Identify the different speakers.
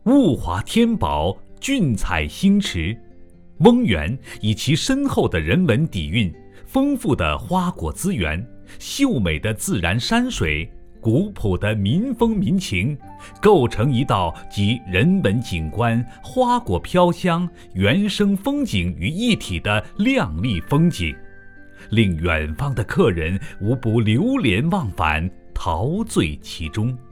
Speaker 1: 物华天宝，俊采星驰。翁源以其深厚的人文底蕴、丰富的花果资源、秀美的自然山水、古朴的民风民情，构成一道集人文景观、花果飘香、原生风景于一体的亮丽风景，令远方的客人无不流连忘返，陶醉其中。